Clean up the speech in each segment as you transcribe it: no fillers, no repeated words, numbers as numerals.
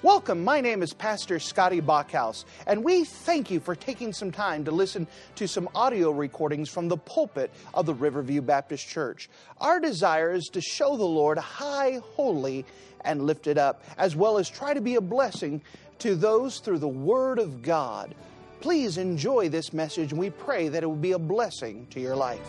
Welcome, my name is Pastor Scotty Bachhaus, and we thank you for taking some time to listen to some audio recordings from the pulpit of the Riverview Baptist Church. Our desire is to show the Lord high, holy, and lifted up, as well as try to be a blessing to those through the Word of God. Please enjoy this message, and we pray that it will be a blessing to your life.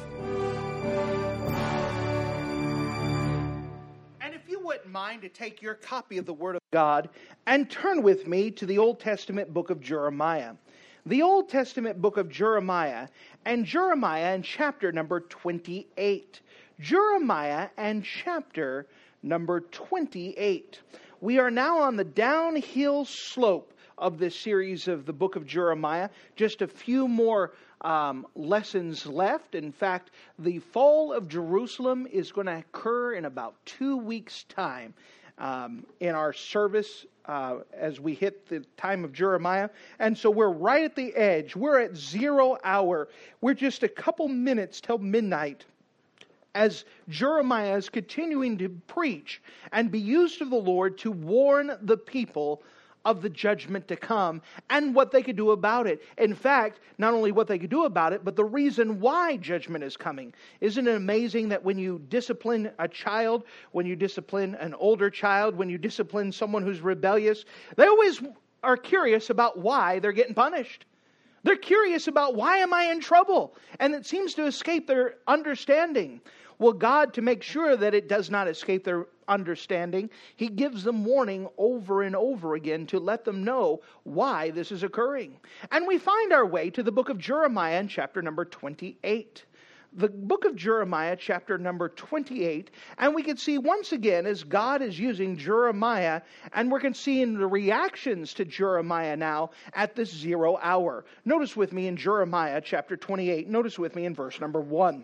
Wouldn't mind to take your copy of the Word of God and turn with me to the Old Testament book of Jeremiah. The Old Testament book of Jeremiah, and Jeremiah in chapter number 28. Jeremiah and chapter number 28. We are now on the downhill slope of this series of the book of Jeremiah. Just a few more lessons left. In fact, the fall of Jerusalem is going to occur in about 2 weeks' time in our service as we hit the time of Jeremiah. And so we're right at the edge. We're at 0 hour. We're just a couple minutes till midnight as Jeremiah is continuing to preach and be used of the Lord to warn the people of the judgment to come and what they could do about it. In fact, not only what they could do about it, but the reason why judgment is coming. Isn't it amazing that when you discipline a child, when you discipline an older child, when you discipline someone who's rebellious, they always are curious about why they're getting punished. They're curious about, why am I in trouble? And it seems to escape their understanding. Well, God, to make sure that it does not escape their understanding, He gives them warning over and over again to let them know why this is occurring. And we find our way to the book of Jeremiah in chapter number 28. The book of Jeremiah, chapter number 28, and we can see once again as God is using Jeremiah, and we're seeing the reactions to Jeremiah now at this 0 hour. Notice with me in Jeremiah chapter 28, notice with me in verse number 1.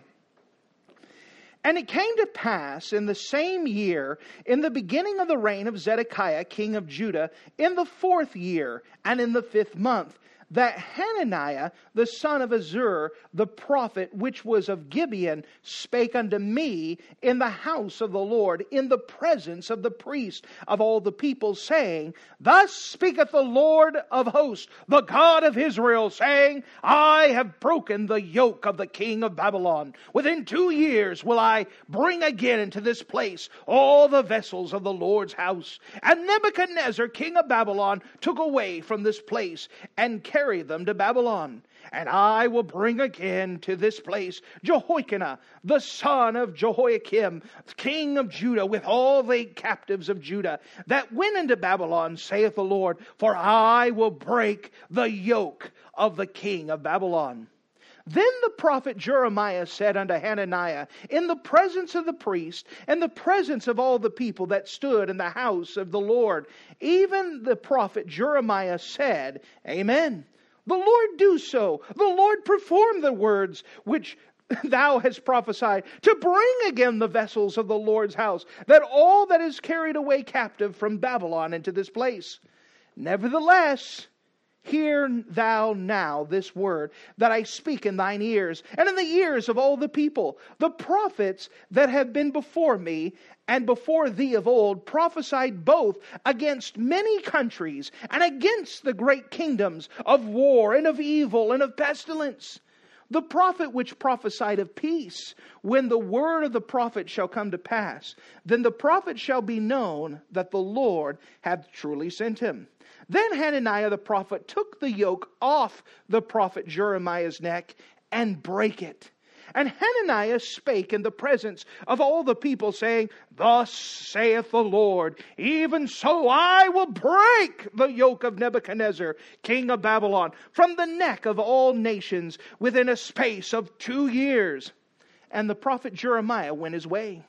And it came to pass in the same year, in the beginning of the reign of Zedekiah, king of Judah, in the 4th year, and in the 5th month, that Hananiah, the son of Azur, the prophet, which was of Gibeon, spake unto me in the house of the Lord, in the presence of the priest of all the people, saying, Thus speaketh the Lord of hosts, the God of Israel, saying, I have broken the yoke of the king of Babylon. Within 2 years will I bring again into this place all the vessels of the Lord's house. And Nebuchadnezzar, king of Babylon, took away from this place and carried them to Babylon. And I will bring again to this place Jehoiakim, the son of Jehoiakim, king of Judah, with all the captives of Judah, that went into Babylon, saith the Lord, for I will break the yoke of the king of Babylon. Then the prophet Jeremiah said unto Hananiah, in the presence of the priest, and the presence of all the people that stood in the house of the Lord, even the prophet Jeremiah said, Amen. The Lord do so. The Lord perform the words which thou hast prophesied, to bring again the vessels of the Lord's house, that all that is carried away captive from Babylon into this place. Nevertheless, hear thou now this word that I speak in thine ears, and in the ears of all the people. The prophets that have been before me and before thee of old prophesied both against many countries and against the great kingdoms of war and of evil and of pestilence. The prophet which prophesied of peace, when the word of the prophet shall come to pass, then the prophet shall be known that the Lord hath truly sent him. Then Hananiah the prophet took the yoke off the prophet Jeremiah's neck and brake it. And Hananiah spake in the presence of all the people, saying, Thus saith the Lord, even so I will break the yoke of Nebuchadnezzar, king of Babylon, from the neck of all nations within a space of 2 years. And the prophet Jeremiah went his way.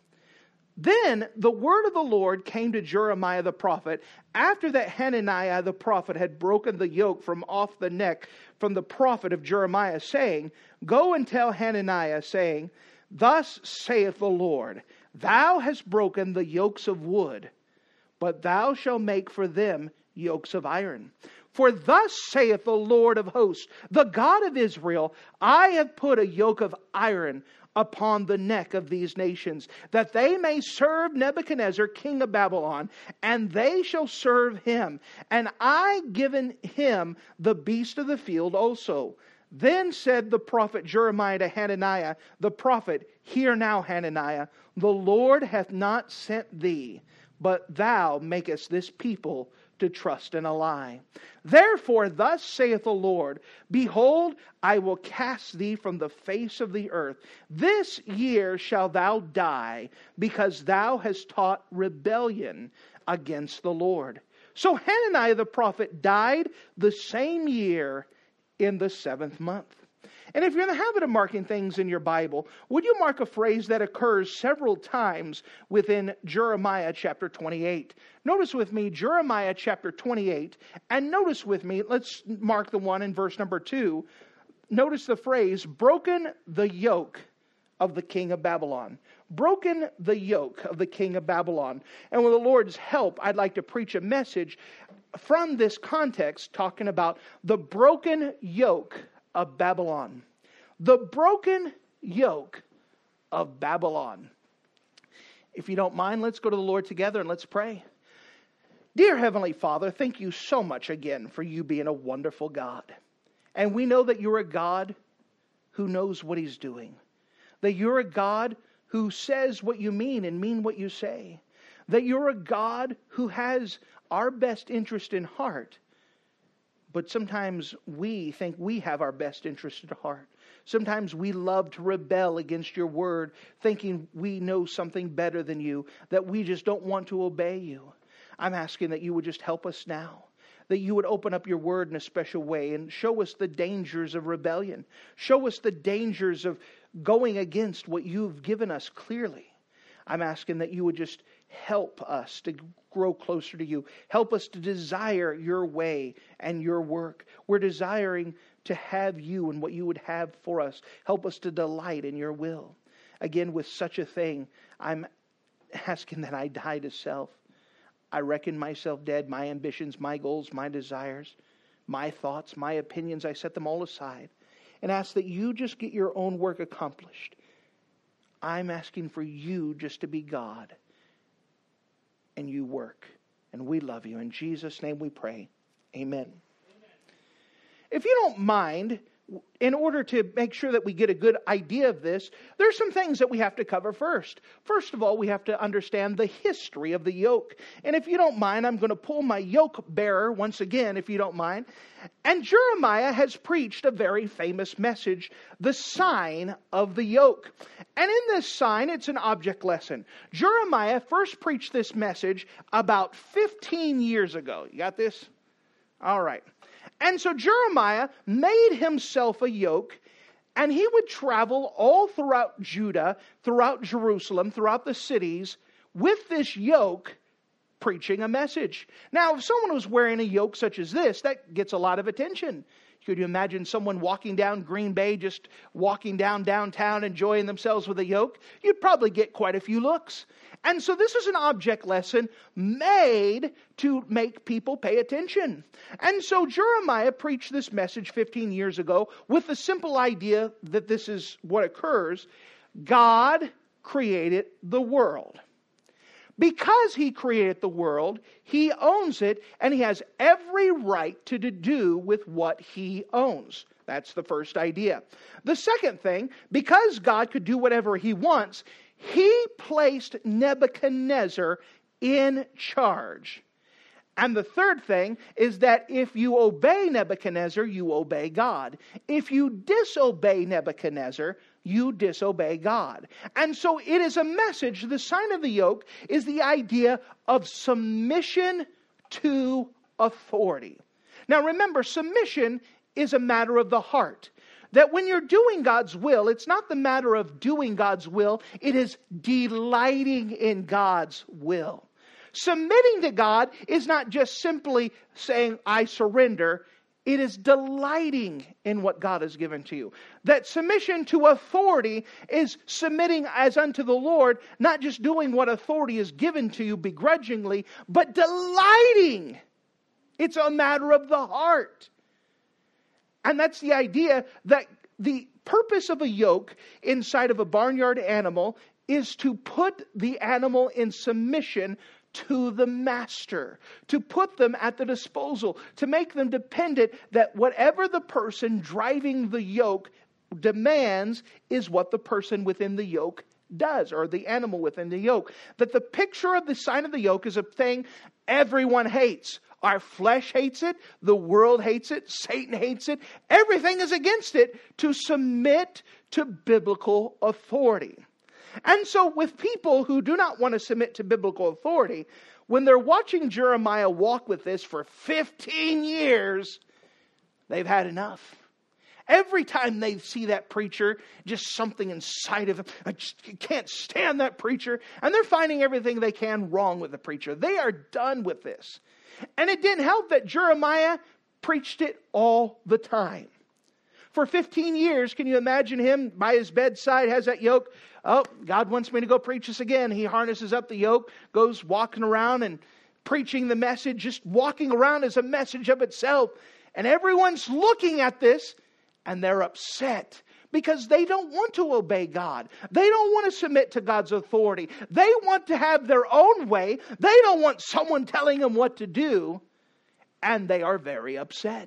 Then the word of the Lord came to Jeremiah the prophet, after that Hananiah the prophet had broken the yoke from off the neck from the prophet of Jeremiah, saying, Go and tell Hananiah, saying, Thus saith the Lord, Thou hast broken the yokes of wood, but thou shalt make for them yokes of iron. For thus saith the Lord of hosts, the God of Israel, I have put a yoke of iron upon the neck of these nations, that they may serve Nebuchadnezzar, king of Babylon, and they shall serve him. And I given him the beast of the field also. Then said the prophet Jeremiah to Hananiah, the prophet, Hear now, Hananiah, the Lord hath not sent thee, but thou makest this people to trust in a lie. Therefore, thus saith the Lord, Behold, I will cast thee from the face of the earth. This year shalt thou die, because thou hast taught rebellion against the Lord. So Hananiah the prophet died the same year in the 7th month. And if you're in the habit of marking things in your Bible, would you mark a phrase that occurs several times within Jeremiah chapter 28? Notice with me Jeremiah chapter 28, and notice with me, let's mark the one in verse number 2. Notice the phrase, broken the yoke of the king of Babylon. Broken the yoke of the king of Babylon. And with the Lord's help, I'd like to preach a message from this context talking about the broken yoke of Babylon. The broken yoke of Babylon. If you don't mind, let's go to the Lord together and let's pray. Dear Heavenly Father, thank you so much again for you being a wonderful God. And we know that you're a God who knows what He's doing. That you're a God who says what you mean and mean what you say. That you're a God who has our best interest in heart. But sometimes we think we have our best interest at heart. Sometimes we love to rebel against your word, thinking we know something better than you, that we just don't want to obey you. I'm asking that you would just help us now. That you would open up your word in a special way and show us the dangers of rebellion. Show us the dangers of going against what you've given us clearly. I'm asking that you would just help us to grow closer to you. Help us to desire your way and your work. We're desiring to have you and what you would have for us. Help us to delight in your will. Again, with such a thing, I'm asking that I die to self. I reckon myself dead, my ambitions, my goals, my desires, my thoughts, my opinions, I set them all aside and ask that you just get your own work accomplished. I'm asking for you just to be God and you work. And we love you. In Jesus' name we pray. Amen. If you don't mind, in order to make sure that we get a good idea of this, there's some things that we have to cover first. First of all, we have to understand the history of the yoke. And if you don't mind, I'm going to pull my yoke bearer once again, if you don't mind. And Jeremiah has preached a very famous message, the sign of the yoke. And in this sign, it's an object lesson. Jeremiah first preached this message about 15 years ago. You got this? All right. And so Jeremiah made himself a yoke, and he would travel all throughout Judah, throughout Jerusalem, throughout the cities, with this yoke, preaching a message. Now, if someone was wearing a yoke such as this, that gets a lot of attention. Could you imagine someone walking down Green Bay, just walking down downtown, enjoying themselves with a yoke? You'd probably get quite a few looks. And so this is an object lesson made to make people pay attention. And so Jeremiah preached this message 15 years ago with the simple idea that this is what occurs. God created the world. Because He created the world, He owns it, and He has every right to do with what He owns. That's the first idea. The second thing, because God could do whatever He wants, He placed Nebuchadnezzar in charge. And the third thing is that if you obey Nebuchadnezzar, you obey God. If you disobey Nebuchadnezzar, you disobey God. And so it is a message. The sign of the yoke is the idea of submission to authority. Now remember, submission is a matter of the heart. That when you're doing God's will, it's not the matter of doing God's will, it is delighting in God's will. Submitting to God is not just simply saying, I surrender. It is delighting in what God has given to you. That submission to authority is submitting as unto the Lord, not just doing what authority is given to you begrudgingly, but delighting. It's a matter of the heart. And that's the idea that the purpose of a yoke inside of a barnyard animal is to put the animal in submission to the master, to put them at the disposal, to make them dependent that whatever the person driving the yoke demands is what the person within the yoke does, or the animal within the yoke. That the picture of the sign of the yoke is a thing everyone hates. Our flesh hates it. The world hates it. Satan hates it. Everything is against it, to submit to biblical authority. And so with people who do not want to submit to biblical authority, when they're watching Jeremiah walk with this for 15 years, they've had enough. Every time they see that preacher, just something inside of them, I just can't stand that preacher. And they're finding everything they can wrong with the preacher. They are done with this. And it didn't help that Jeremiah preached it all the time. For 15 years, can you imagine him by his bedside, has that yoke? Oh, God wants me to go preach this again. He harnesses up the yoke, goes walking around and preaching the message. Just walking around is a message of itself. And everyone's looking at this and they're upset because they don't want to obey God. They don't want to submit to God's authority. They want to have their own way. They don't want someone telling them what to do. And they are very upset.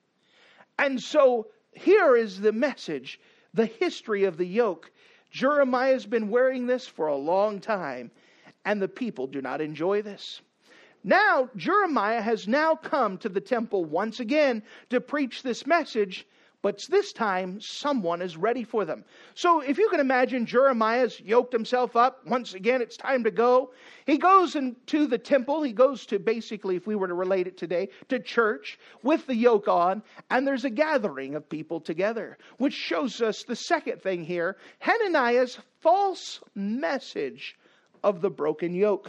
And so here is the message, the history of the yoke. Jeremiah has been wearing this for a long time, and the people do not enjoy this. Now, Jeremiah has now come to the temple once again to preach this message, but this time someone is ready for them. So if you can imagine, Jeremiah's yoked himself up. Once again, it's time to go. He goes into the temple. He goes to, basically, if we were to relate it today, to church with the yoke on. And there's a gathering of people together, which shows us the second thing here, Hananiah's false message of the broken yoke.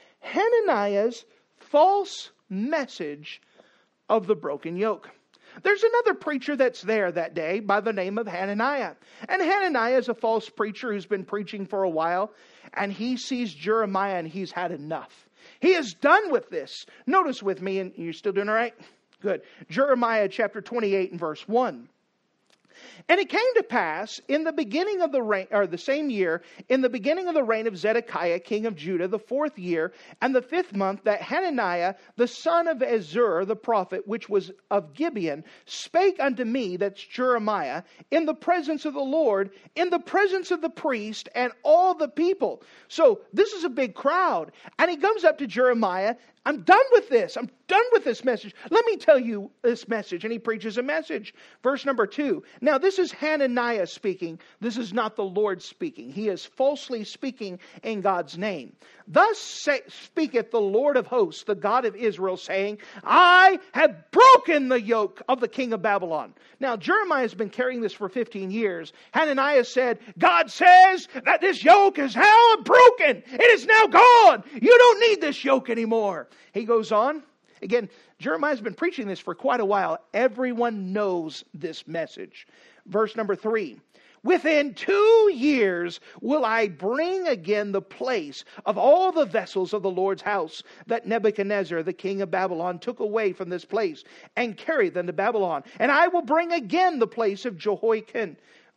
Hananiah's false message of the broken yoke. There's another preacher that's there that day by the name of Hananiah. And Hananiah is a false preacher who's been preaching for a while. And he sees Jeremiah and he's had enough. He is done with this. Notice with me, and you're still doing all right? Good. Jeremiah chapter 28 and verse 1. And it came to pass in the beginning of the reign, or the same year, in the beginning of the reign of Zedekiah, king of Judah, the 4th year, and the 5th month, that Hananiah, the son of Azur, the prophet, which was of Gibeon, spake unto me, that's Jeremiah, in the presence of the Lord, in the presence of the priest, and all the people. So this is a big crowd. And he comes up to Jeremiah. I'm done with this. I'm done with this message. Let me tell you this message. And he preaches a message. Verse number 2. Now this is Hananiah speaking. This is not the Lord speaking. He is falsely speaking in God's name. Thus speaketh the Lord of hosts, the God of Israel, saying, I have broken the yoke of the king of Babylon. Now Jeremiah has been carrying this for 15 years. Hananiah said, God says that this yoke is now broken. It is now gone. You don't need this yoke anymore. He goes on. Again, Jeremiah's been preaching this for quite a while. Everyone knows this message. Verse number 3. Within 2 years will I bring again the place of all the vessels of the Lord's house that Nebuchadnezzar, the king of Babylon, took away from this place and carried them to Babylon. And I will bring again the place of Joiachin,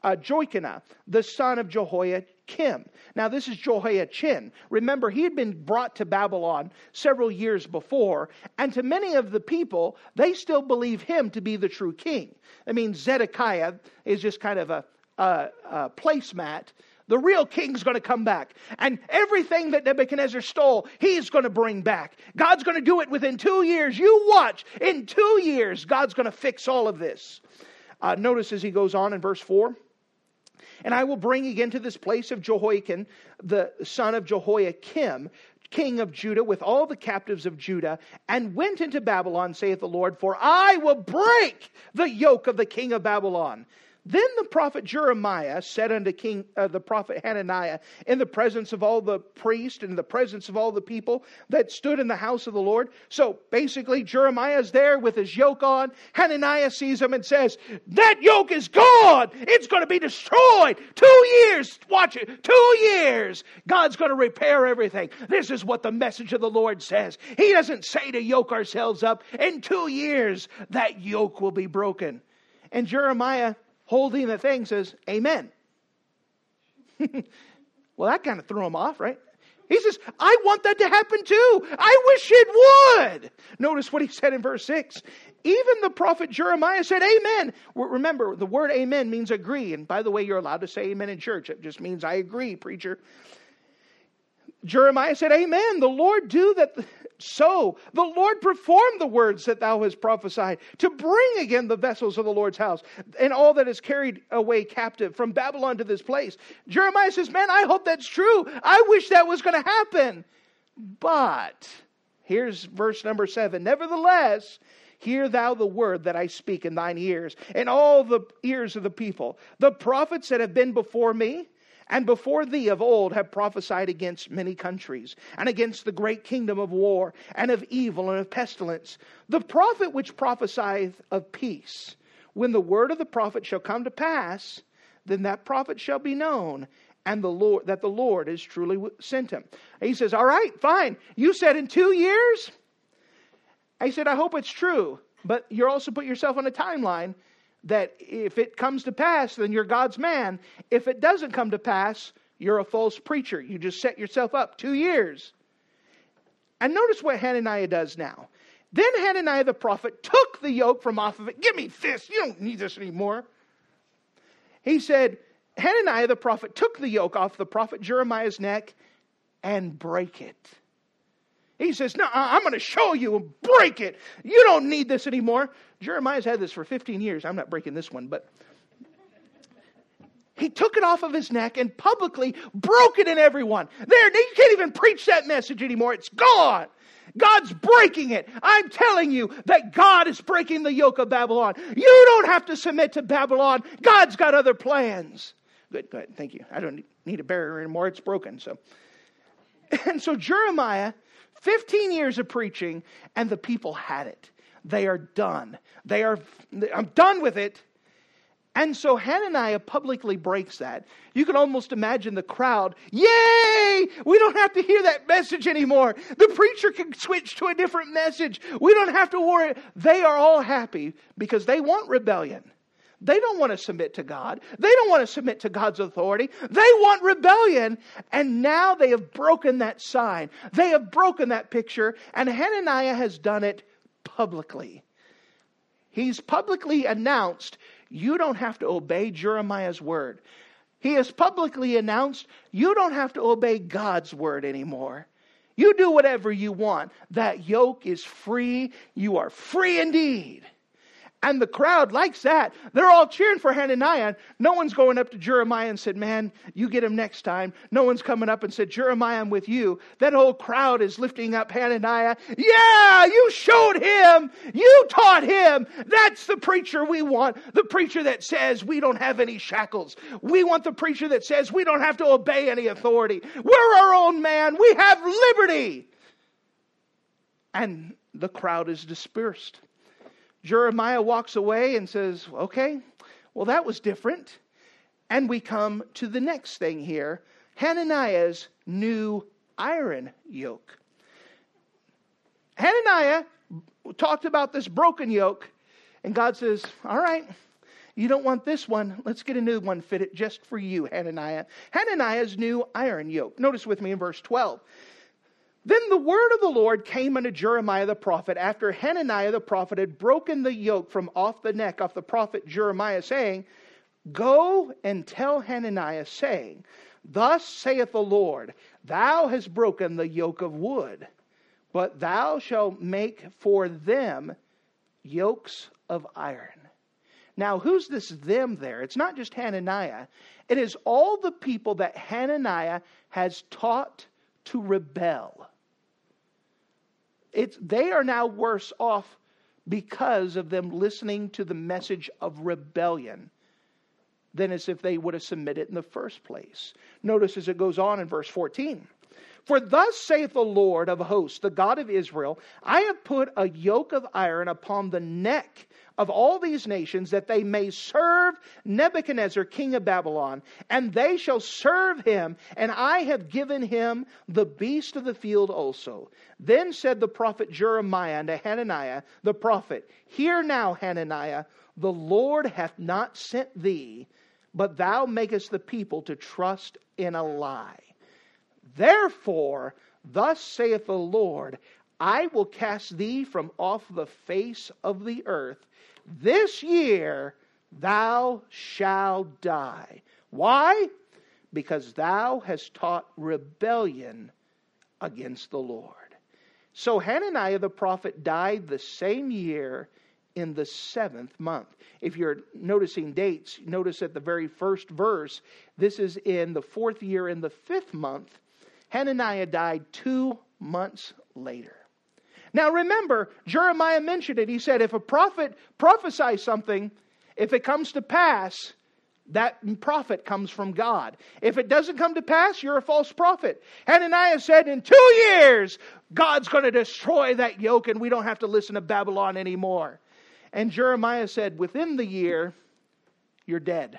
the son of Jehoiakim. Now this is Jehoiachin. Remember, he had been brought to Babylon several years before, and to many of the people, they still believe him to be the true king. I mean, Zedekiah is just kind of a placemat. The real king's going to come back. And everything that Nebuchadnezzar stole, he's going to bring back. God's going to do it within 2 years. You watch. In 2 years, God's going to fix all of this. Notice as he goes on in verse 4. And I will bring again to this place of Jehoiakim, the son of Jehoiakim, king of Judah, with all the captives of Judah, and went into Babylon, saith the Lord, for I will break the yoke of the king of Babylon. Then the prophet Jeremiah said unto the prophet Hananiah, in the presence of all the priests and in the presence of all the people that stood in the house of the Lord. So basically Jeremiah is there with his yoke on. Hananiah sees him and says, that yoke is gone. It's going to be destroyed. 2 years. Watch it. 2 years. God's going to repair everything. This is what the message of the Lord says. He doesn't say to yoke ourselves up. In 2 years, that yoke will be broken. And Jeremiah holding the thing says, amen. Well, that kind of threw him off, right? He says, I want that to happen too. I wish it would. Notice what he said in verse 6. Even the prophet Jeremiah said, amen. Remember, the word amen means agree. And by the way, you're allowed to say amen in church. It just means I agree, preacher. Jeremiah said, amen. The Lord do that so. The Lord perform the words that thou hast prophesied, to bring again the vessels of the Lord's house and all that is carried away captive from Babylon to this place. Jeremiah says, man, I hope that's true. I wish that was going to happen. But here's verse number 7. Nevertheless, hear thou the word that I speak in thine ears, and all the ears of the people. The prophets that have been before me and before thee of old have prophesied against many countries, and against the great kingdom of war, and of evil, and of pestilence. The prophet which prophesieth of peace, when the word of the prophet shall come to pass, then that prophet shall be known, and that the Lord has truly sent him. And he says, all right, fine. You said in 2 years? He said, I hope it's true. But you're also put yourself on a timeline that if it comes to pass, then you're God's man. If it doesn't come to pass, you're a false preacher. You just set yourself up 2 years. And notice what Hananiah does now. Then Hananiah the prophet took the yoke from off of it. Give me this. You don't need this anymore. He said, Hananiah the prophet took the yoke off the prophet Jeremiah's neck and break it. He says, no, I'm going to show you and break it. You don't need this anymore. Jeremiah's had this for 15 years. I'm not breaking this one, but he took it off of his neck and publicly broke it in everyone. You can't even preach that message anymore. It's gone. God's breaking it. I'm telling you that God is breaking the yoke of Babylon. You don't have to submit to Babylon. God's got other plans. Good. Thank you. I don't need a barrier anymore. It's broken. And so Jeremiah, 15 years of preaching, and the people had it. They are done. I'm done with it. And so Hananiah publicly breaks that. You can almost imagine the crowd. Yay! We don't have to hear that message anymore. The preacher can switch to a different message. We don't have to worry. They are all happy because they want rebellion. They don't want to submit to God. They don't want to submit to God's authority. They want rebellion. And now they have broken that sign. They have broken that picture. And Hananiah has done it publicly. He's publicly announced, you don't have to obey Jeremiah's word. He has publicly announced, you don't have to obey God's word anymore. You do whatever you want. That yoke is free. You are free indeed. And the crowd likes that. They're all cheering for Hananiah. No one's going up to Jeremiah and said, man, you get him next time. No one's coming up and said, Jeremiah, I'm with you. That whole crowd is lifting up Hananiah. Yeah, you showed him. You taught him. That's the preacher we want. The preacher that says we don't have any shackles. We want the preacher that says we don't have to obey any authority. We're our own man. We have liberty. And the crowd is dispersed. Jeremiah walks away and says, okay, well, that was different. And we come to the next thing here, Hananiah's new iron yoke. Hananiah talked about this broken yoke, and God says, all right, you don't want this one. Let's get a new one fitted just for you, Hananiah. Hananiah's new iron yoke. Notice with me in verse 12. Then the word of the Lord came unto Jeremiah the prophet after Hananiah the prophet had broken the yoke from off the neck of the prophet Jeremiah, saying, Go and tell Hananiah, saying, Thus saith the Lord, Thou hast broken the yoke of wood, but thou shalt make for them yokes of iron. Now, who's this them there? It's not just Hananiah. It is all the people that Hananiah has taught to rebel. They are now worse off because of them listening to the message of rebellion than as if they would have submitted in the first place. Notice as it goes on in verse 14. For thus saith the Lord of hosts, the God of Israel, I have put a yoke of iron upon the neck of all these nations, that they may serve Nebuchadnezzar, king of Babylon, and they shall serve him, and I have given him the beast of the field also. Then said the prophet Jeremiah unto Hananiah the prophet, Hear now, Hananiah, the Lord hath not sent thee, but thou makest the people to trust in a lie. Therefore, thus saith the Lord, I will cast thee from off the face of the earth. This year thou shalt die. Why? Because thou hast taught rebellion against the Lord. So Hananiah the prophet died the same year in the 7th month. If you're noticing dates, notice at the very first verse, this is in the 4th year in the 5th month. Hananiah died 2 months later. Now remember, Jeremiah mentioned it. He said, if a prophet prophesies something, if it comes to pass, that prophet comes from God. If it doesn't come to pass, you're a false prophet. Hananiah said, in 2 years, God's going to destroy that yoke and we don't have to listen to Babylon anymore. And Jeremiah said, within the year, you're dead.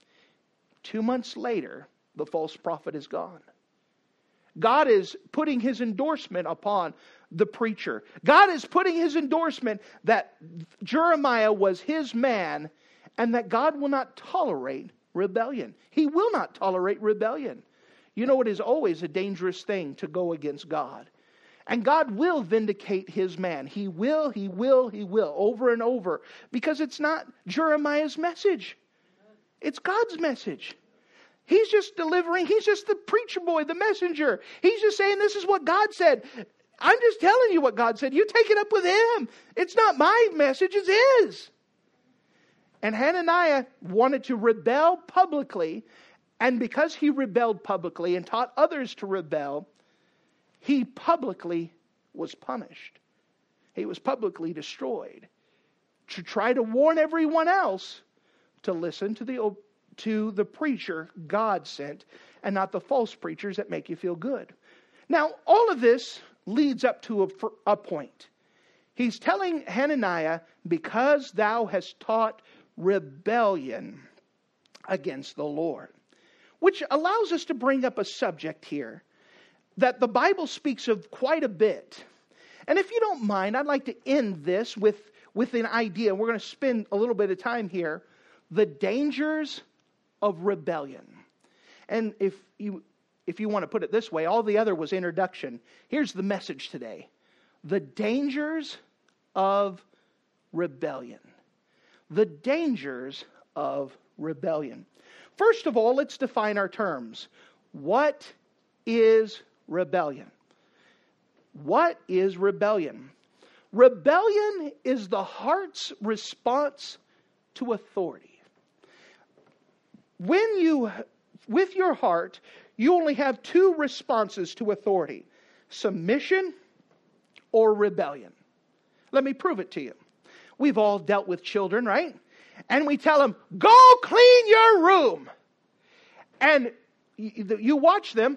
2 months later, the false prophet is gone. God is putting his endorsement upon the preacher. God is putting his endorsement that Jeremiah was his man and that God will not tolerate rebellion. He will not tolerate rebellion. You know, it is always a dangerous thing to go against God. And God will vindicate his man. He will, over and over. Because it's not Jeremiah's message. It's God's message. He's just delivering. He's just the preacher boy, the messenger. He's just saying this is what God said. I'm just telling you what God said. You take it up with him. It's not my message, it's his. And Hananiah wanted to rebel publicly. And because he rebelled publicly and taught others to rebel, he publicly was punished. He was publicly destroyed. To try to warn everyone else to listen to the preacher God sent and not the false preachers that make you feel good. Now, all of this leads up to a point. He's telling Hananiah, because thou hast taught rebellion against the Lord. Which allows us to bring up a subject here that the Bible speaks of quite a bit. And if you don't mind, I'd like to end this with an idea. We're going to spend a little bit of time here. The dangers of rebellion. And if you want to put it this way, all the other was introduction. Here's the message today. The dangers of rebellion. The dangers of rebellion. First of all, let's define our terms. What is rebellion? What is rebellion? Rebellion is the heart's response to authority. With your heart, you only have 2 responses to authority. Submission or rebellion. Let me prove it to you. We've all dealt with children, right? And we tell them, go clean your room. And you watch them.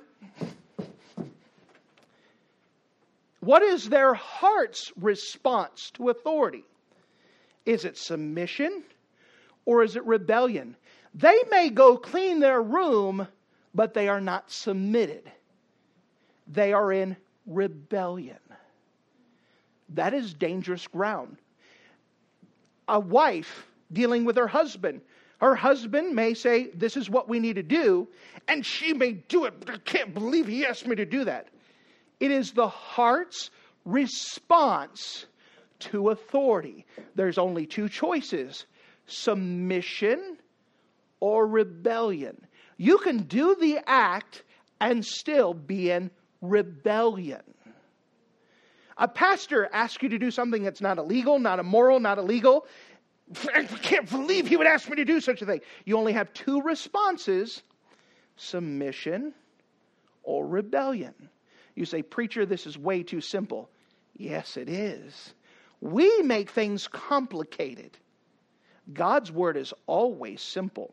What is their heart's response to authority? Is it submission or is it rebellion? They may go clean their room, but they are not submitted. They are in rebellion. That is dangerous ground. A wife dealing with her husband may say, this is what we need to do, and she may do it, but I can't believe he asked me to do that. It is the heart's response to authority. There's only 2 choices: submission or rebellion. You can do the act and still be in rebellion. A pastor asks you to do something that's not illegal, not immoral, not illegal. I can't believe he would ask me to do such a thing. You only have 2 responses: submission or rebellion. You say, preacher, this is way too simple. Yes, it is. We make things complicated. God's word is always simple.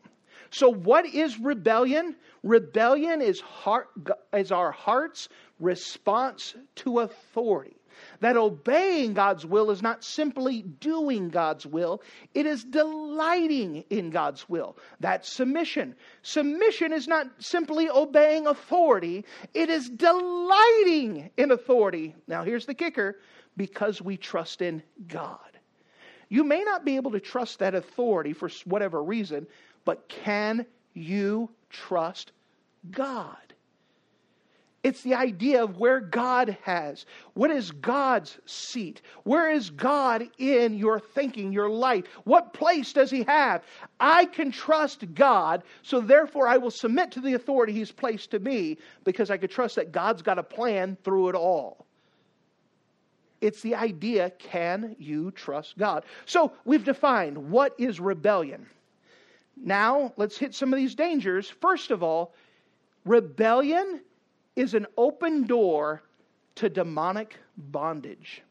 So what is rebellion? Rebellion is our heart's response to authority. That obeying God's will is not simply doing God's will. It is delighting in God's will. That's submission. Submission is not simply obeying authority. It is delighting in authority. Now here's the kicker. Because we trust in God. You may not be able to trust that authority for whatever reason, but can you trust God? It's the idea of where God has. What is God's seat? Where is God in your thinking, your life? What place does He have? I can trust God, so therefore I will submit to the authority He's placed to me because I could trust that God's got a plan through it all. It's the idea, can you trust God? So we've defined what is rebellion. Now let's hit some of these dangers. First of all, rebellion is an open door to demonic bondage.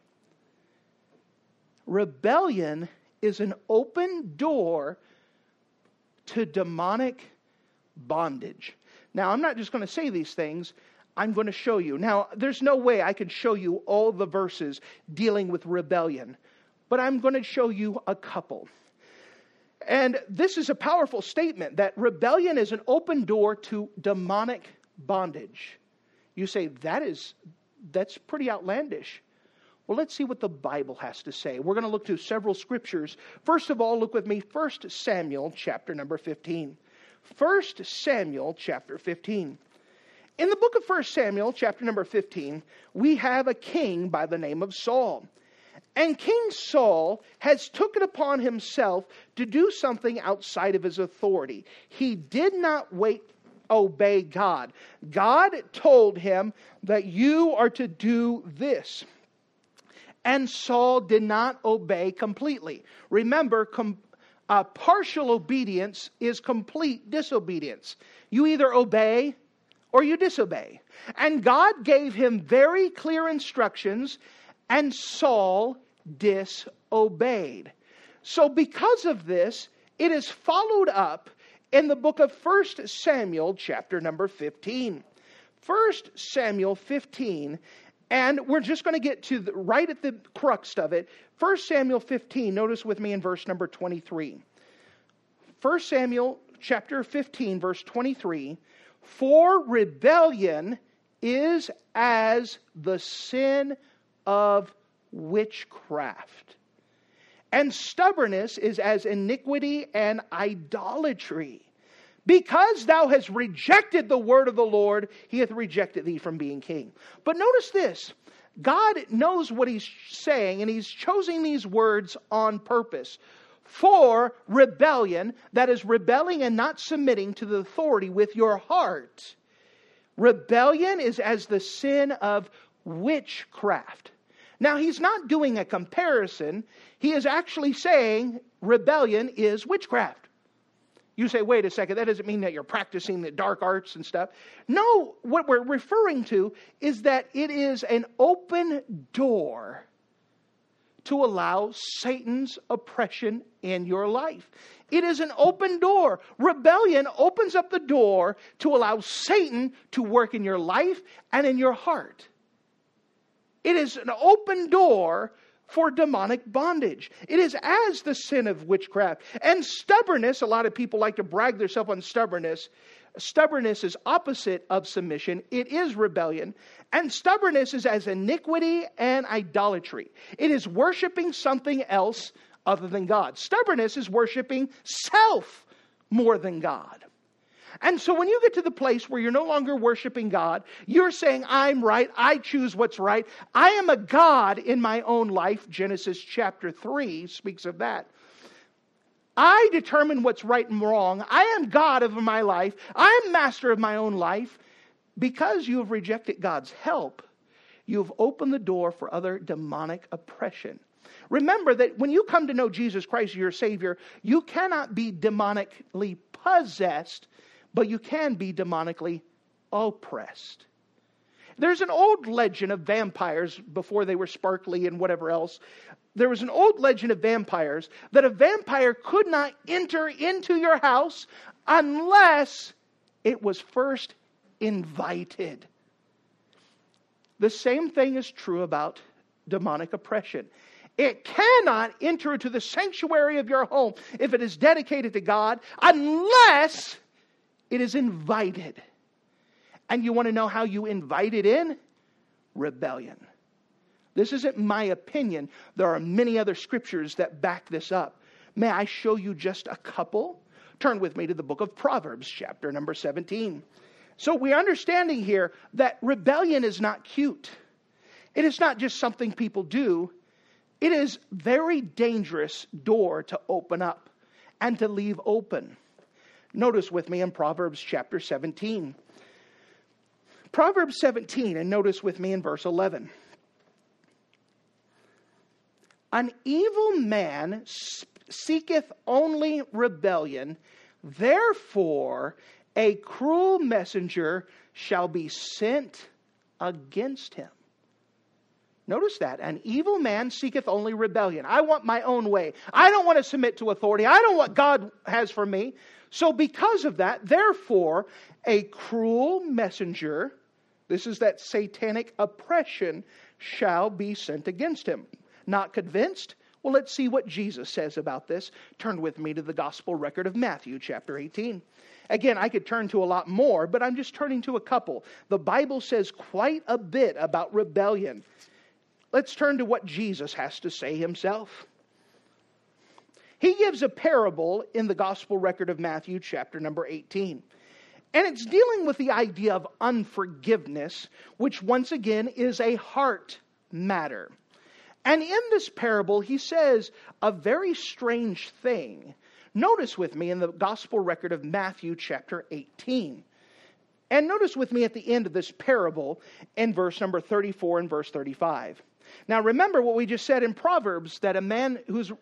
Rebellion is an open door to demonic bondage. Now, I'm not just going to say these things. I'm going to show you. Now, there's no way I can show you all the verses dealing with rebellion, but I'm going to show you a couple. And this is a powerful statement that rebellion is an open door to demonic bondage. You say, that's pretty outlandish. Well, let's see what the Bible has to say. We're going to look to several scriptures. First of all, look with me, 1 Samuel chapter number 15. 1 Samuel chapter 15. In the book of 1 Samuel chapter number 15, we have a king by the name of Saul. And King Saul has took it upon himself to do something outside of his authority. He did not obey God. God told him that you are to do this. And Saul did not obey completely. Remember, partial obedience is complete disobedience. You either obey or you disobey. And God gave him very clear instructions, and Saul disobeyed. So because of this, it is followed up in the book of 1 Samuel chapter number 15. 1 Samuel 15, and we're just going to get to right at the crux of it. 1 Samuel 15, notice with me in verse number 23. 1 Samuel chapter 15, verse 23. For rebellion is as the sin of witchcraft, and stubbornness is as iniquity and idolatry. Because thou hast rejected the word of the Lord, He hath rejected thee from being king. But notice this. God knows what He's saying, and He's choosing these words on purpose. For rebellion, that is rebelling and not submitting to the authority with your heart. Rebellion is as the sin of witchcraft. Now, He's not doing a comparison. He is actually saying rebellion is witchcraft. You say, wait a second, that doesn't mean that you're practicing the dark arts and stuff. No, what we're referring to is that it is an open door to allow Satan's oppression in your life. It is an open door. Rebellion opens up the door to allow Satan to work in your life and in your heart. It is an open door for demonic bondage. It is as the sin of witchcraft. And stubbornness, a lot of people like to brag themselves on stubbornness. Stubbornness is opposite of submission. It is rebellion. And stubbornness is as iniquity and idolatry. It is worshiping something else other than God. Stubbornness is worshiping self more than God. And so when you get to the place where you're no longer worshiping God, you're saying, I'm right, I choose what's right. I am a God in my own life. Genesis chapter 3 speaks of that. I determine what's right and wrong. I am God of my life. I am master of my own life. Because you have rejected God's help, you have opened the door for other demonic oppression. Remember that when you come to know Jesus Christ, your Savior, you cannot be demonically possessed, but you can be demonically oppressed. There's an old legend of vampires before they were sparkly and whatever else. There was an old legend of vampires that a vampire could not enter into your house unless it was first invited. The same thing is true about demonic oppression. It cannot enter into the sanctuary of your home if it is dedicated to God unless it is invited. And you want to know how you invite it in? Rebellion. This isn't my opinion. There are many other scriptures that back this up. May I show you just a couple? Turn with me to the book of Proverbs, chapter number 17. So we're understanding here that rebellion is not cute. It is not just something people do. It is a very dangerous door to open up and to leave open. Notice with me in Proverbs chapter 17. Proverbs 17, and notice with me in verse 11. An evil man seeketh only rebellion, therefore a cruel messenger shall be sent against him. Notice that. An evil man seeketh only rebellion. I want my own way. I don't want to submit to authority. I don't want what God has for me. So because of that, therefore, a cruel messenger, this is that satanic oppression, shall be sent against him. Not convinced? Well, let's see what Jesus says about this. Turn with me to the gospel record of Matthew chapter 18. Again, I could turn to a lot more, but I'm just turning to a couple. The Bible says quite a bit about rebellion. Let's turn to what Jesus has to say himself. He gives a parable in the gospel record of Matthew chapter number 18. And it's dealing with the idea of unforgiveness, which once again is a heart matter. And in this parable, he says a very strange thing. Notice with me in the gospel record of Matthew chapter 18. And notice with me at the end of this parable in verse number 34 and verse 35. Now remember what we just said in Proverbs, that a man who's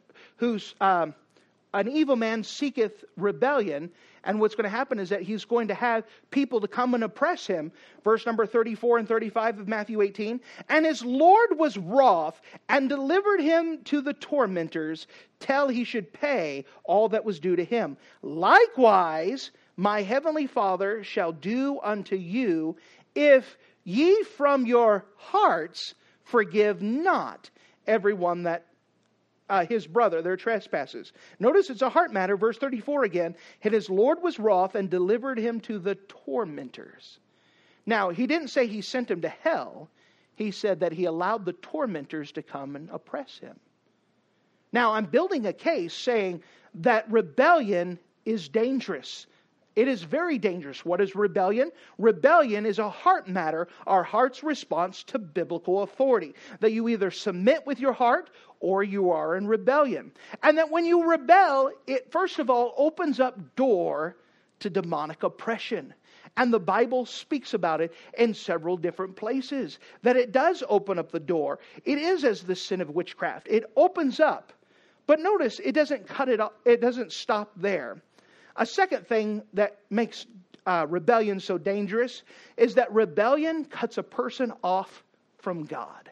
an evil man seeketh rebellion, and what's going to happen is that he's going to have people to come and oppress him. Verse number 34 and 35 of Matthew 18. And his Lord was wroth and delivered him to the tormentors till he should pay all that was due to him. Likewise, my heavenly Father shall do unto you, if ye from your hearts forgive not everyone that his brother their trespasses. Notice it's a heart matter. Verse 34 again. And his Lord was wroth and delivered him to the tormentors. Now, he didn't say he sent him to hell. He said that he allowed the tormentors to come and oppress him. Now, I'm building a case saying that rebellion is dangerous. It is very dangerous. What is rebellion? Rebellion is a heart matter, our heart's response to biblical authority. That you either submit with your heart or you are in rebellion. And that when you rebel, it first of all opens up door to demonic oppression. And the Bible speaks about it in several different places. That it does open up the door. It is as the sin of witchcraft. It opens up. But notice, it doesn't cut it off. It doesn't stop there. A second thing that makes rebellion so dangerous is that rebellion cuts a person off from God.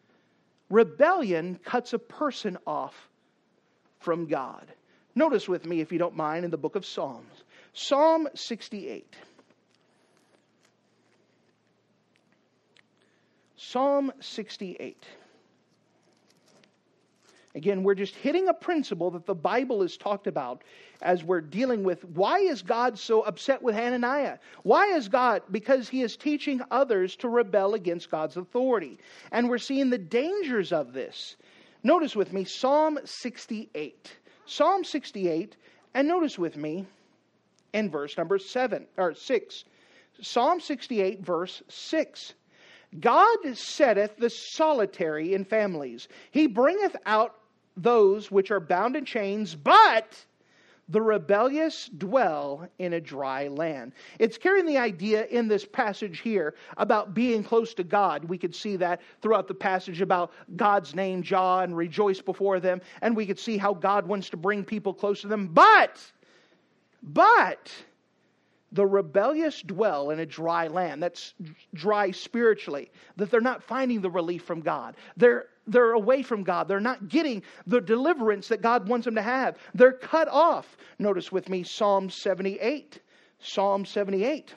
Rebellion cuts a person off from God. Notice with me, if you don't mind, in the book of Psalms. Psalm 68. Psalm 68. Again, we're just hitting a principle that the Bible has talked about as we're dealing with why is God so upset with Hananiah? Why is God? Because he is teaching others to rebel against God's authority. And we're seeing the dangers of this. Notice with me Psalm 68. Psalm 68, and notice with me in verse number 6. Psalm 68, verse 6. God setteth the solitary in families. He bringeth out those which are bound in chains, but the rebellious dwell in a dry land. It's carrying the idea in this passage here about being close to God. We could see that throughout the passage about God's name, Jah, and rejoice before them. And we could see how God wants to bring people close to them. But the rebellious dwell in a dry land. That's dry spiritually. That they're not finding the relief from God. they're away from God. They're not getting the deliverance that God wants them to have. They're cut off. Notice with me Psalm 78. Psalm 78.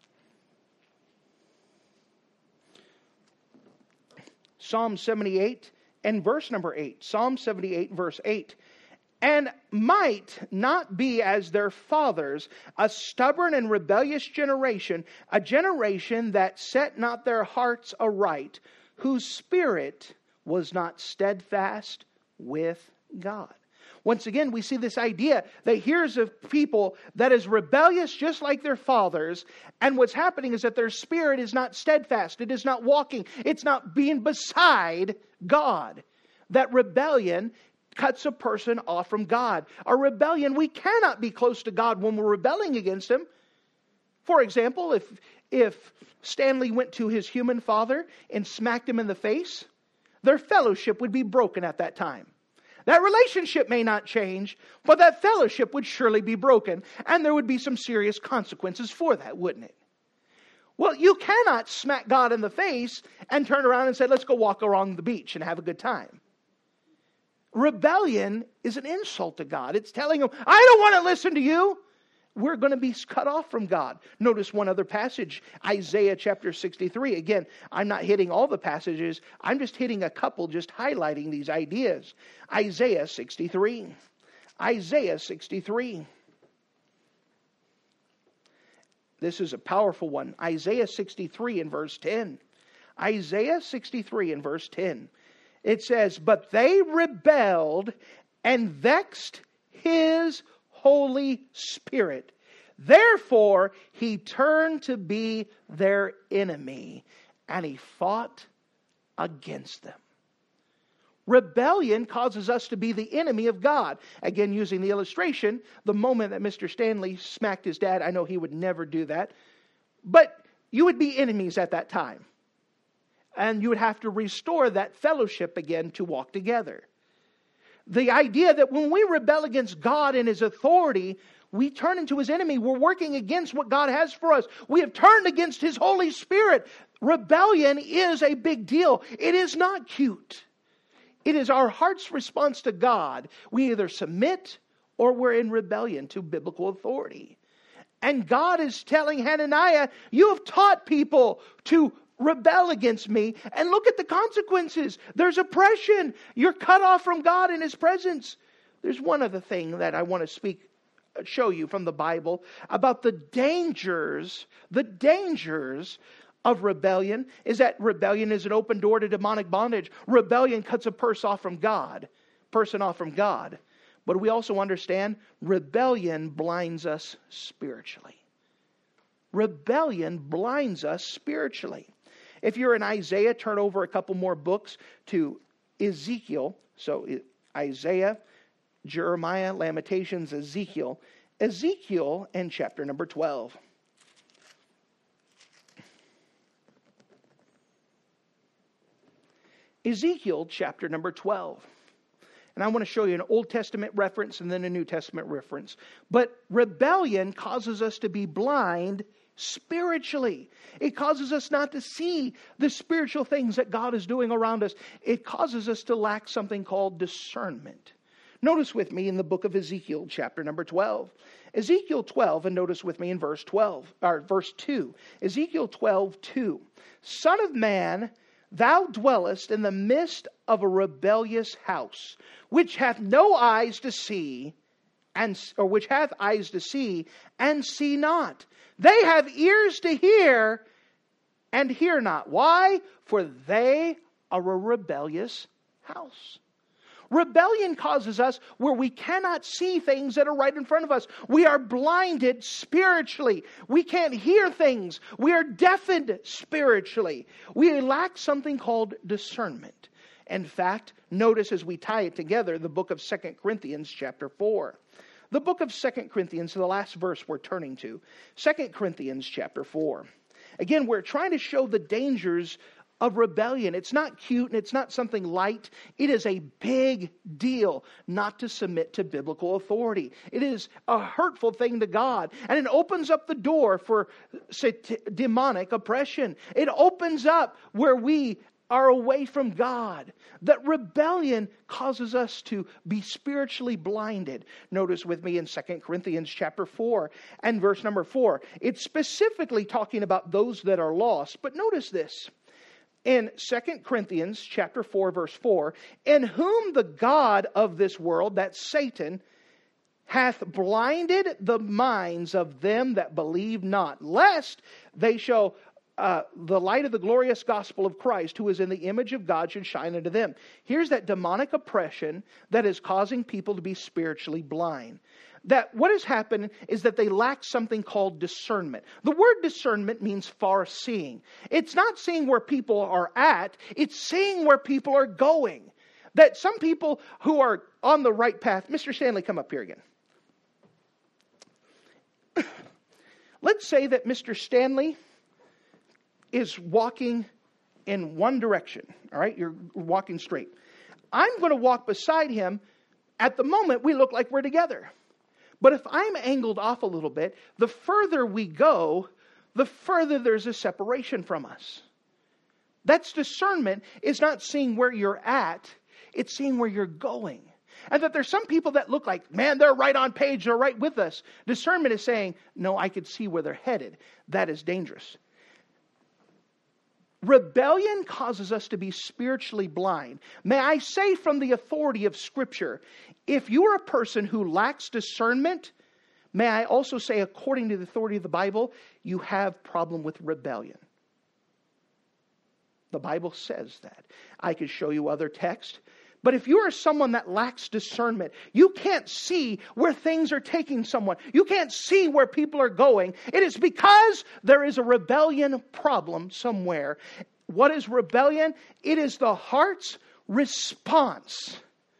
Psalm 78 and verse number 8. Psalm 78 verse 8. And might not be as their fathers, a stubborn and rebellious generation, a generation that set not their hearts aright, whose spirit was not steadfast with God. Once again, we see this idea that here's a people that is rebellious just like their fathers. And what's happening is that their spirit is not steadfast. It is not walking. It's not being beside God. That rebellion cuts a person off from God. A rebellion, we cannot be close to God when we're rebelling against Him. For example, if Stanley went to his human father and smacked him in the face, their fellowship would be broken at that time. That relationship may not change, but that fellowship would surely be broken, and there would be some serious consequences for that, wouldn't it? Well, you cannot smack God in the face and turn around and say, let's go walk along the beach and have a good time. Rebellion is an insult to God. It's telling Him, I don't want to listen to you. We're going to be cut off from God. Notice one other passage, Isaiah chapter 63. Again, I'm not hitting all the passages. I'm just hitting a couple, just highlighting these ideas. Isaiah 63. Isaiah 63. This is a powerful one. Isaiah 63 and verse 10. Isaiah 63 and verse 10. It says, but they rebelled and vexed His Holy Spirit. Therefore, He turned to be their enemy, and He fought against them. Rebellion causes us to be the enemy of God. Again, using the illustration, the moment that Mr. Stanley smacked his dad, I know he would never do that, but you would be enemies at that time. And you would have to restore that fellowship again to walk together. The idea that when we rebel against God and His authority, we turn into His enemy. We're working against what God has for us. We have turned against His Holy Spirit. Rebellion is a big deal. It is not cute. It is our heart's response to God. We either submit or we're in rebellion to biblical authority. And God is telling Hananiah, you have taught people to rebel against me, and look at the consequences. There's oppression. You're cut off from God in His presence. There's one other thing that I want to show you from the Bible about the dangers of rebellion. Is that rebellion is an open door to demonic bondage. Rebellion cuts a person off from God. But we also understand rebellion blinds us spiritually. Rebellion blinds us spiritually. If you're in Isaiah, turn over a couple more books to Ezekiel. So Isaiah, Jeremiah, Lamentations, Ezekiel. Ezekiel and chapter number 12. Ezekiel chapter number 12. And I want to show you an Old Testament reference and then a New Testament reference. But rebellion causes us to be blind spiritually. It causes us not to see the spiritual things that God is doing around us. It causes us to lack something called discernment. Notice with me in the book of Ezekiel, chapter number 12. Ezekiel 12, and notice with me in verse 2. Ezekiel 12:2. Son of man, thou dwellest in the midst of a rebellious house, which hath no eyes to see, which hath eyes to see, and see not. They have ears to hear, and hear not. Why? For they are a rebellious house. Rebellion causes us where we cannot see things that are right in front of us. We are blinded spiritually. We can't hear things. We are deafened spiritually. We lack something called discernment. In fact, notice as we tie it together, the book of 2 Corinthians chapter 4. The book of 2 Corinthians, the last verse we're turning to. 2 Corinthians chapter 4. Again, we're trying to show the dangers of rebellion. It's not cute and it's not something light. It is a big deal not to submit to biblical authority. It is a hurtful thing to God. And it opens up the door for demonic oppression. It opens up where we are away from God. That rebellion causes us to be spiritually blinded. Notice with me in 2 Corinthians chapter 4 and verse number 4. It's specifically talking about those that are lost. But notice this. In 2 Corinthians chapter 4 verse 4, in whom the God of this world, that's Satan, hath blinded the minds of them that believe not, lest they shall the light of the glorious gospel of Christ, who is in the image of God, should shine unto them. Here's that demonic oppression that is causing people to be spiritually blind. That what has happened is that they lack something called discernment. The word discernment means far seeing. It's not seeing where people are at, it's seeing where people are going. That some people who are on the right path, Mr. Stanley, come up here again. Let's say that Mr. Stanley is walking in one direction. All right, you're walking straight. I'm going to walk beside him. At the moment, we look like we're together. But if I'm angled off a little bit, the further we go, the further there's a separation from us. That's discernment. Is not seeing where you're at, it's seeing where you're going. And that there's some people that look like, man, they're right on page, they're right with us. Discernment is saying, no, I could see where they're headed. That is dangerous. Rebellion causes us to be spiritually blind. May I say from the authority of Scripture, if you are a person who lacks discernment, may I also say according to the authority of the Bible, you have problem with rebellion. The Bible says that. I could show you other texts. But if you are someone that lacks discernment, you can't see where things are taking someone. You can't see where people are going. It is because there is a rebellion problem somewhere. What is rebellion? It is the heart's response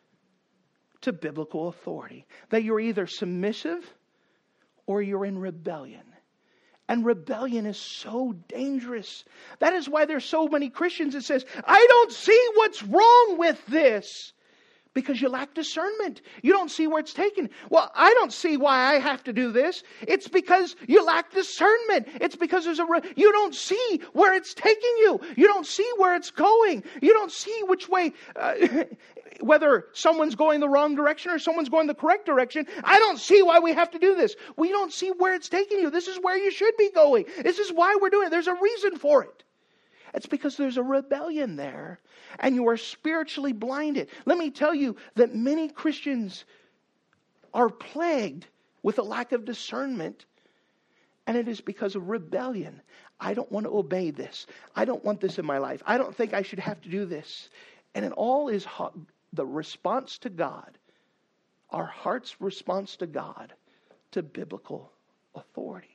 to biblical authority. That you're either submissive or you're in rebellion. And rebellion is so dangerous. That is why there's so many Christians that says, I don't see what's wrong with this. Because you lack discernment. You don't see where it's taken. Well, I don't see why I have to do this. It's because you lack discernment. It's because you don't see where it's taking you. You don't see where it's going. You don't see which way, whether someone's going the wrong direction or someone's going the correct direction. I don't see why we have to do this. We don't see where it's taking you. This is where you should be going. This is why we're doing it. There's a reason for it. It's because there's a rebellion there. And you are spiritually blinded. Let me tell you that many Christians are plagued with a lack of discernment. And it is because of rebellion. I don't want to obey this. I don't want this in my life. I don't think I should have to do this. And it all is the response to God. Our heart's response to God. To biblical authority.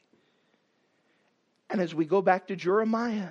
And as we go back to Jeremiah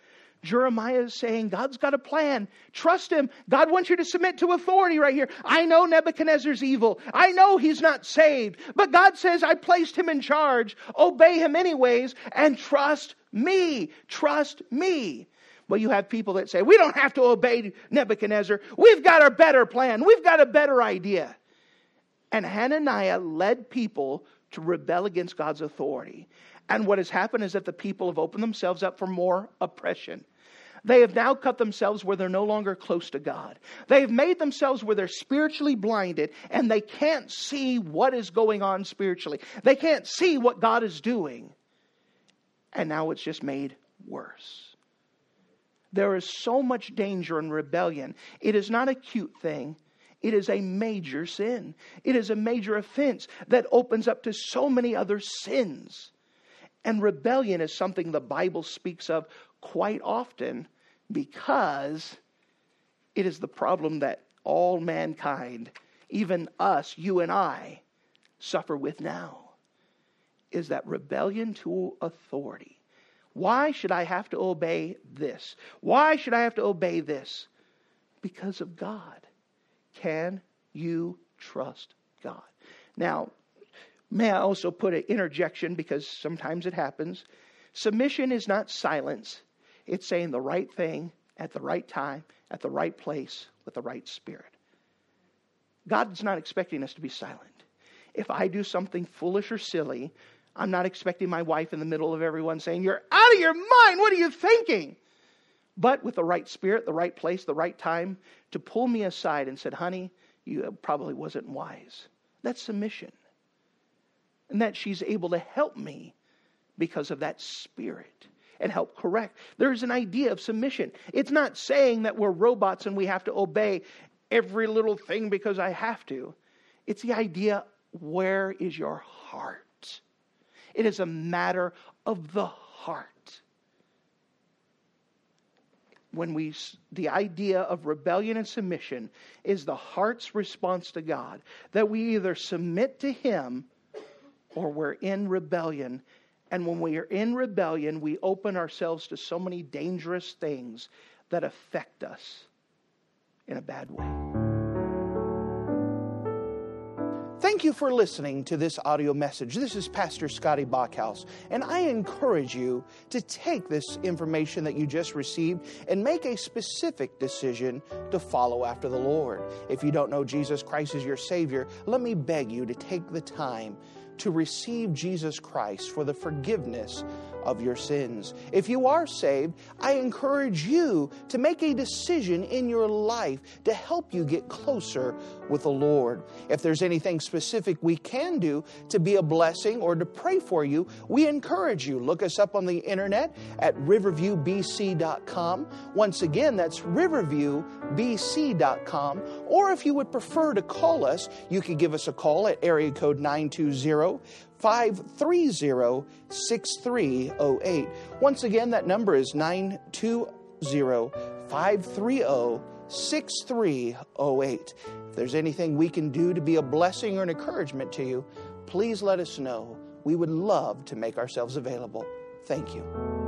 is saying, God's got a plan. Trust Him. God wants you to submit to authority right here. I know Nebuchadnezzar's evil. I know he's not saved. But God says, I placed him in charge. Obey him anyways and trust me. Trust me. Well, you have people that say, we don't have to obey Nebuchadnezzar. We've got a better plan. We've got a better idea. And Hananiah led people to rebel against God's authority. And what has happened is that the people have opened themselves up for more oppression. They have now cut themselves where they're no longer close to God. They've made themselves where they're spiritually blinded and they can't see what is going on spiritually. They can't see what God is doing. And now it's just made worse. There is so much danger in rebellion. It is not a cute thing. It is a major sin. It is a major offense that opens up to so many other sins. And rebellion is something the Bible speaks of quite often because it is the problem that all mankind, even us, you and I, suffer with now. Is that rebellion to authority. Why should I have to obey this? Why should I have to obey this? Because of God. Can you trust God? Now, may I also put an interjection because sometimes it happens. Submission is not silence. It's saying the right thing at the right time, at the right place, with the right spirit. God's not expecting us to be silent. If I do something foolish or silly, I'm not expecting my wife in the middle of everyone saying, you're out of your mind. What are you thinking? but with the right spirit, the right place, the right time, to pull me aside and said, honey, you probably wasn't wise. That's submission. And that she's able to help me because of that spirit and help correct. There's an idea of submission. It's not saying that we're robots and we have to obey every little thing because I have to. It's the idea, where is your heart? It is a matter of the heart. The idea of rebellion and submission is the heart's response to God. That we either submit to Him or we're in rebellion. And when we are in rebellion, we open ourselves to so many dangerous things that affect us in a bad way. Thank you for listening to this audio message. This is Pastor Scotty Bachhaus, and I encourage you to take this information that you just received and make a specific decision to follow after the Lord. If you don't know Jesus Christ as your Savior, let me beg you to take the time to receive Jesus Christ for the forgiveness of your sins. If you are saved, I encourage you to make a decision in your life to help you get closer with the Lord. If there's anything specific we can do to be a blessing or to pray for you, we encourage you. Look us up on the internet at riverviewbc.com. Once again, that's riverviewbc.com. Or if you would prefer to call us, you can give us a call at area code 920-530-6308. Once again, that number is 920-530-6308. If there's anything we can do to be a blessing or an encouragement to you, please let us know. We would love to make ourselves available. Thank you.